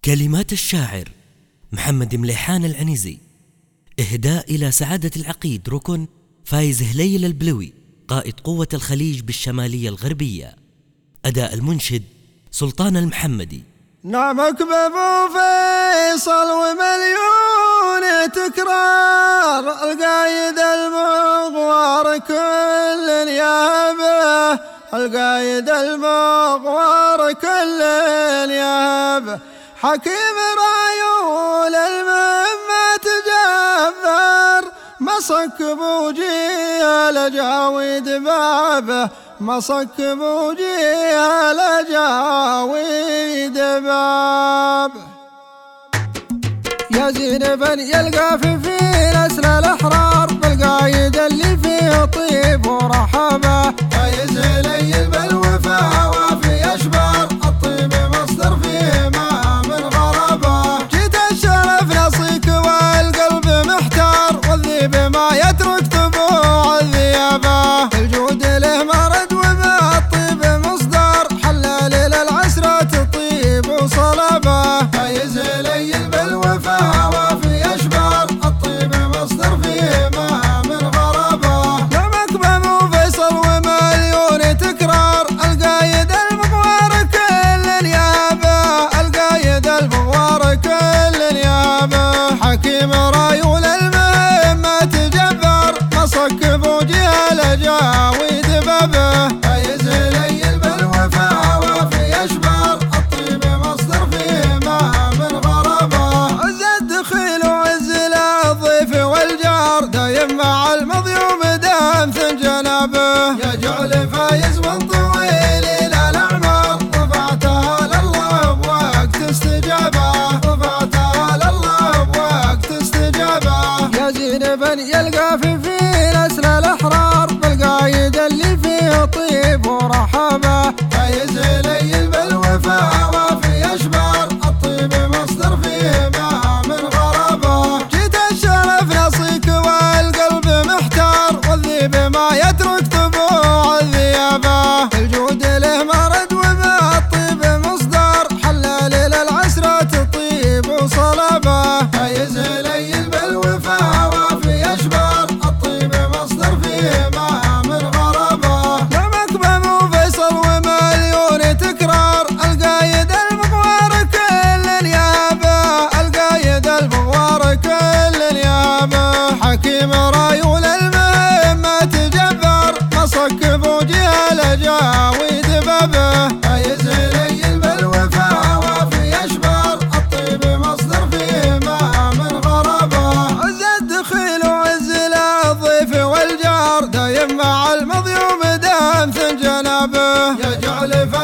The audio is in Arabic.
كلمات الشاعر محمد مليحان العنزي. إهداء إلى سعادة العقيد ركن فايز هليل البلوي قائد قوة الخليج بالشمالية الغربية. أداء المنشد سلطان المحمدي. نعمك بابو فيصل ومليون تكرار، القايد المغوار كل يابه، القايد المغوار كل يابه، حكيم رايول المهمة تجبر، مصك بوجيه جاويد بابه، مصك بوجيه جاويد بابه. يا زينبا يلقى في نسل الأحرار، بالقايد اللي فيه طيب ورحبه، فايز هليل بالوفا وفي أشبار، الطيب مصدر فيه ما من غربه. جيت الشرف نصيك والقلب محتار، والذيب ما يترك تبوع الذيابه، الجود له مرد وما الطيب مصدر، حلال للعسرة طيب وصلبه، فايز هليل بالوفا وفي أشبار، الطيب مصدر فيه ما من غربه. يومك بابو فيصل ومليون تكرار، القايد المغوار كل نيابه، القايد المغوار كل نيابه، حكيم رايول المهمة تجبر، مصك بوجيه لجاويد بابه، فايز هليل بالوفا وفي أشبار، الطيب مصدر فيه ما من غربه. عز الدخيل وعز الضيف والجار، دايم مع المظلوم دام جنابه، يجعل فايز من طويل إلى الأعمار، رفعتها لله بوقت استجابه، رفعتها لله بوقت استجابه. يا زينبا يلقى في نسل الأحرار، بالقايد اللي فيه طيب ورحبه، فايز هليل بالوفا وفي أشبار، الطيب مصدر فيه ما من غربه. جيت الشرف نصيك والقلب محتار، والذيب ما يترك تبوع الذيابه، الجود له مرد وما الطيب مصدر، حلال للعسرة طيب وصلبه، فايز هليل بالوفا وفي أشبار، الطيب مصدر فيه ما من غربه. يومك بابو فيصل ومليون تكرار، القايد المغوار كل نيابه، القايد المغوار كل نيابه، حكيم رايول المهمة تجبر، مصك بوجيه لجاويد بابه، فايز هليل بالوفا وفي أشبار، الطيب مصدر فيه ما من غربه. عز الدخيل وعز الضيف والجار، دايم مع المظلوم دام جنابه، يجعل